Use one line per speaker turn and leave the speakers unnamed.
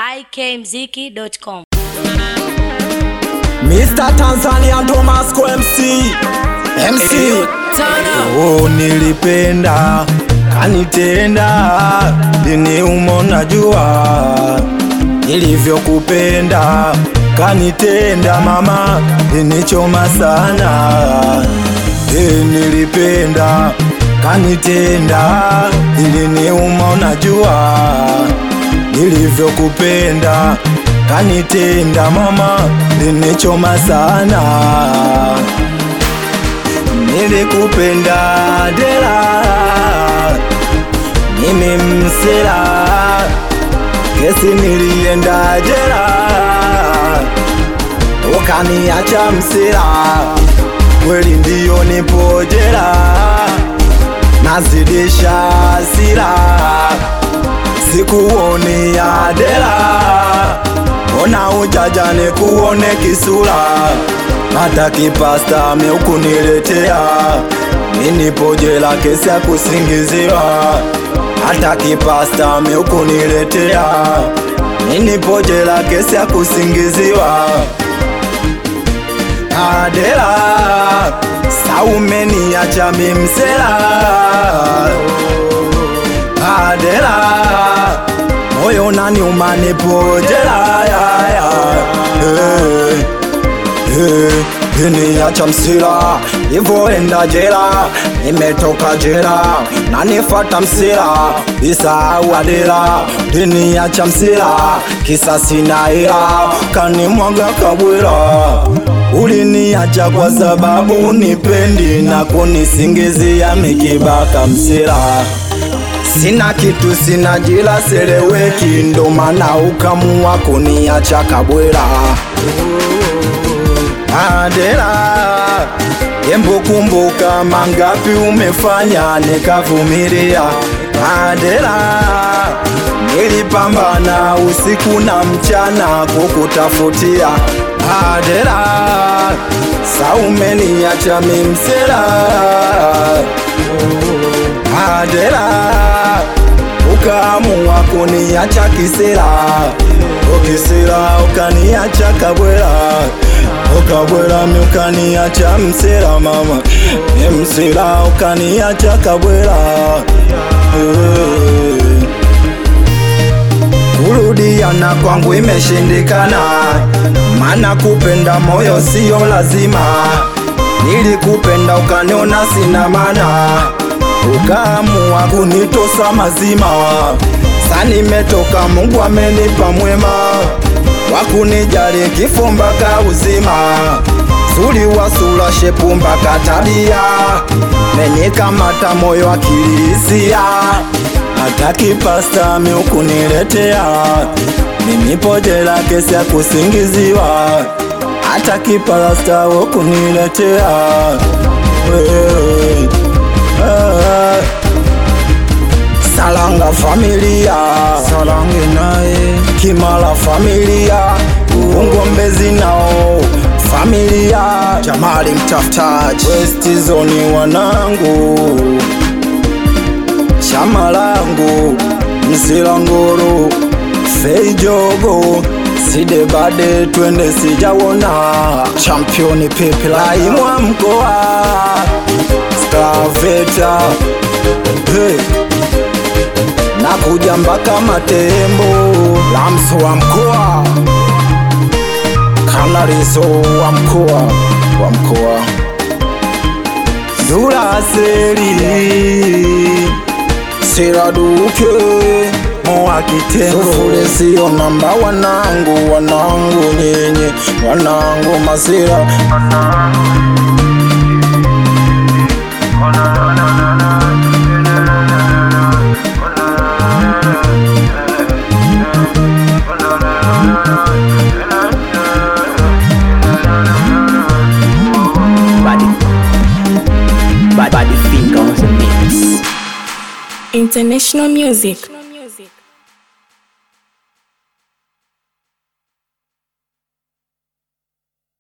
ikmziki.com.
Mr. Tanzania Tomasco MC oh, nilipenda kanitenda dini umona jua nilivyokupenda kanitenda mama dinichoma sana nilipenda kanitenda dini umona jua nilivyokupenda kanitenda mama dinichoma sana nilikupenda dela mimi msela kesi nilienda jela ukaniacha msela kweli ndiyo nipo jela nazidisha sila sikuoni adela ona ujajane kuone kisula hata kipasta meukuniletea minipo jela kesi ya kusingiziwa hata kipasta meukuniletea minipo jela kesi ya kusingiziwa adela saumeni acha mimsela adela moyo nani umanipo jela niacha msila nivoenda jela nimetoka jela nanifata msila isau adela niacha msila kisa sina ila kanimwaga kabwela uliniacha kwa sababu nipendi na kunisingizia mikibaka msila sina kitu sina jila seleweki ndo maana ukamua kuniacha kabwela adela embo kumbuka mangapi umefanya nikavumilia adela nilipambana usiku na mchana kukutafutia adela saumeniacha mimsela adela ukaamua kuniacha kisela ukisela ukaniacha kabwela ukabwela miukaniacha msela mama msela ukaniacha kabwela kurudiana kwangu imeshindikana mana kupenda moyo sio lazima nilikupenda ukaniona sina mana ukaamua kunitosa mazima sani metoka Mungu amenipa mwema wakunijali kifo mpaka uzima zuri wa sura shepu mpaka tabia menyikamata moyo akilisia hata kipasta miukuniletea mimipo jela kesi ya kusingiziwa hata kipasta ukuniletea salanga familia salange nae kimala familia ungombezi nao familia Jamali mtafutaji West Zone wanangu chama langu msilanguru feijogo side bade twende sijawona championi pepe laimwa mkoa Skaveta hey. Nakuja mpaka Matembo Lamso wa mkoa Kanarizo wa mkoa Dula seri Siraduke Moa kitengo Sufure siyo namba wanangu nyenye wanangu masira
International music.